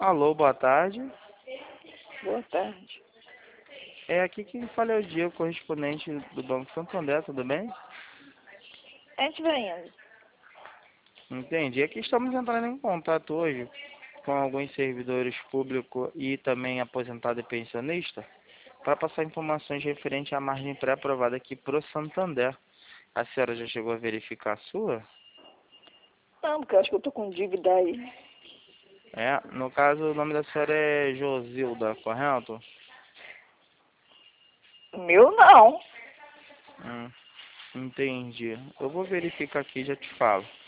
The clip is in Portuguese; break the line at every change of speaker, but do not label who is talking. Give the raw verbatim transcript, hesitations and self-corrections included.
Alô, boa tarde.
Boa tarde.
É aqui quem fala é o Diego, correspondente do Banco Santander, tudo bem?
A gente vai indo.
Entendi. Aqui estamos entrando em contato hoje com alguns servidores públicos e também aposentado e pensionista para passar informações referentes à margem pré-aprovada aqui para o Santander. A senhora já chegou a verificar a sua?
Não, porque eu acho que eu tô com dívida aí.
É, no caso o nome da senhora é Josilda, correto?
Meu não.
Hum, entendi. Eu vou verificar aqui e já te falo.